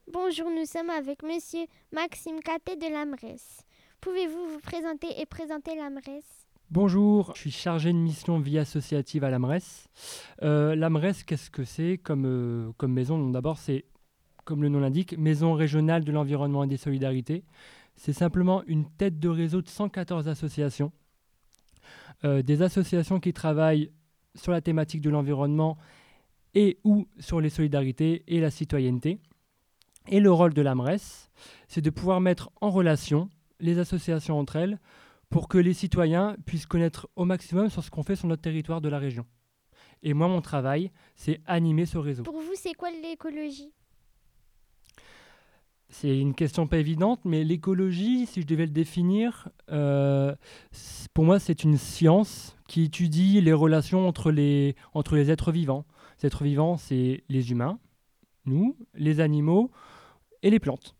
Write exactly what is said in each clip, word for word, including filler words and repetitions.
Bonjour, nous sommes avec Monsieur Maxime Caté de l'AMRES. Pouvez-vous vous présenter et présenter l'AMRES ? Bonjour, je suis chargé de mission vie associative à l'AMRES. Euh, L'AMRES, qu'est-ce que c'est comme, euh, comme maison? Donc, d'abord, c'est, comme le nom l'indique, Maison régionale de l'environnement et des solidarités. C'est simplement une tête de réseau de cent quatorze associations. Euh, des associations qui travaillent sur la thématique de l'environnement et ou sur les solidarités et la citoyenneté. Et le rôle de l'AMRES, c'est de pouvoir mettre en relation les associations entre elles pour que les citoyens puissent connaître au maximum sur ce qu'on fait sur notre territoire de la région. Et moi, mon travail, c'est animer ce réseau. Pour vous, c'est quoi l'écologie ? C'est une question pas évidente, mais l'écologie, si je devais le définir, euh, pour moi, c'est une science qui étudie les relations entre les, entre les êtres vivants. Les êtres vivants, c'est les humains, nous, les animaux et les plantes.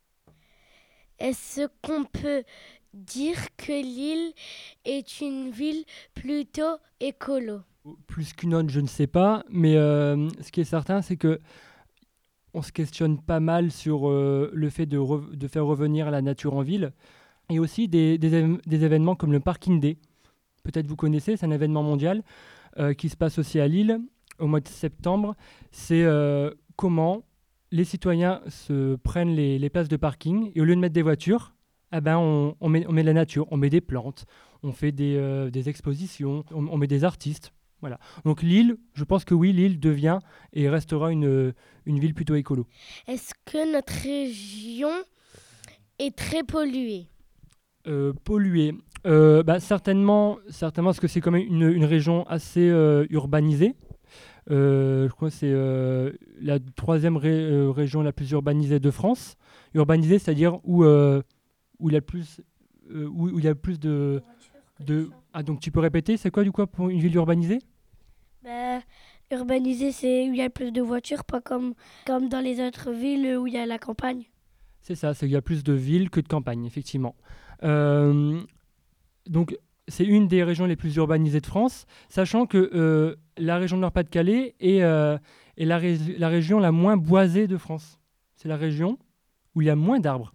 Est-ce qu'on peut dire que Lille est une ville plutôt écolo ? Plus qu'une autre, je ne sais pas, mais euh, ce qui est certain, c'est que on se questionne pas mal sur euh, le fait de, re- de faire revenir la nature en ville, et aussi des, des, éve- des événements comme le Parking Day. Peut-être vous connaissez, c'est un événement mondial euh, qui se passe aussi à Lille au mois de septembre. C'est euh, comment les citoyens se prennent les, les places de parking, et au lieu de mettre des voitures, eh ben on, on, met, on met de la nature, on met des plantes, on fait des, euh, des expositions, on, on met des artistes. Voilà. Donc Lille, je pense que oui, Lille devient et restera une, une ville plutôt écolo. Est-ce que notre région est très polluée ? Euh, polluée, euh, bah, certainement, certainement, parce que c'est quand même une, une région assez euh, urbanisée. Euh, je crois que c'est euh, la troisième ré- euh, région la plus urbanisée de France. Urbanisée, c'est-à-dire où, euh, où il y a le plus, euh, où, où il y a le plus de, de... Ah, donc tu peux répéter, c'est quoi du coup pour une ville urbanisée? Bah, urbanisé, c'est où il y a plus de voitures, pas comme, comme dans les autres villes où il y a la campagne. C'est ça, c'est qu'il y a plus de villes que de campagnes, effectivement. Euh, donc, c'est une des régions les plus urbanisées de France, sachant que euh, la région de Nord-Pas-de-Calais est, euh, est la, ré- la région la moins boisée de France. C'est la région où il y a moins d'arbres.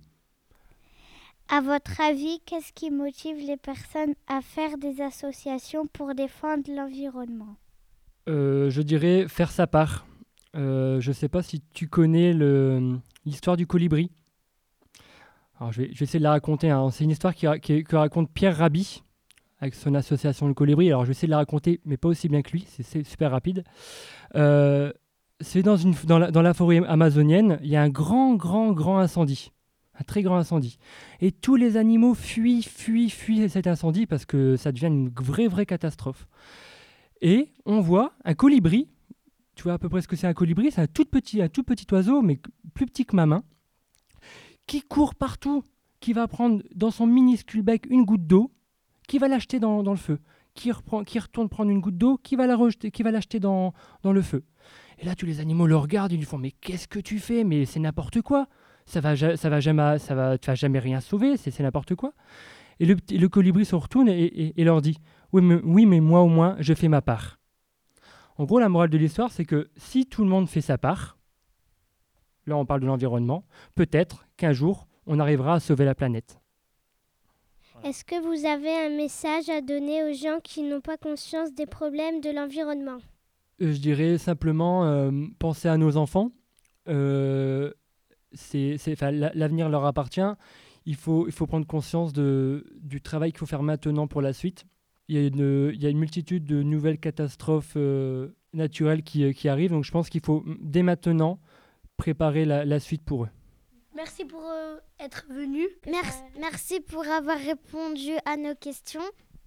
À votre avis, qu'est-ce qui motive les personnes à faire des associations pour défendre l'environnement ? Euh, je dirais faire sa part. Euh, je ne sais pas si tu connais le- l'histoire du colibri. Alors, je vais, je vais essayer de la raconter, hein. C'est une histoire qui, ra- qui- que raconte Pierre Rabhi avec son association Le Colibri. Alors, je vais essayer de la raconter, mais pas aussi bien que lui. C'est, c'est super rapide. Euh, c'est dans, une, dans, la, dans la forêt amazonienne, il y a un grand, grand, grand incendie. Un très grand incendie. Et tous les animaux fuient, fuient, fuient cet incendie parce que ça devient une vraie, vraie catastrophe. Et on voit un colibri. Tu vois à peu près ce que c'est un colibri? C'est un tout petit, un tout petit oiseau, mais plus petit que ma main, qui court partout, qui va prendre dans son minuscule bec une goutte d'eau, qui va l'acheter dans, dans le feu, qui, reprend, qui retourne prendre une goutte d'eau, qui va la rejeter, qui va l'acheter dans, dans le feu. Et là, tous les animaux le regardent, ils lui font « Mais qu'est-ce que tu fais? Mais c'est n'importe quoi. Ça va, ça va jamais, ça va, tu vas jamais rien sauver, c'est, c'est n'importe quoi. » Et le, le colibri se retourne et, et, et leur dit oui mais, « Oui, mais moi au moins, je fais ma part. » En gros, la morale de l'histoire, c'est que si tout le monde fait sa part, là on parle de l'environnement, peut-être qu'un jour, on arrivera à sauver la planète. Est-ce que vous avez un message à donner aux gens qui n'ont pas conscience des problèmes de l'environnement ? Euh, Je dirais simplement euh, penser à nos enfants. Euh, c'est, c'est, enfin, la- l'avenir leur appartient. Il faut, il faut prendre conscience de, du travail qu'il faut faire maintenant pour la suite. Il y a une, il y a une multitude de nouvelles catastrophes euh, naturelles qui, euh, qui arrivent. Donc je pense qu'il faut mm, dès maintenant préparer la, la suite pour eux. Merci pour euh, être venu. Merci, merci pour avoir répondu à nos questions.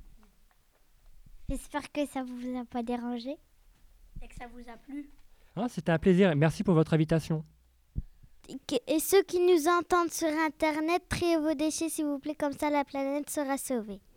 J'espère que ça ne vous a pas dérangé. Et que ça vous a plu. Ah, c'était un plaisir. Merci pour votre invitation. Et ceux qui nous entendent sur Internet, triez vos déchets s'il vous plaît, comme ça la planète sera sauvée.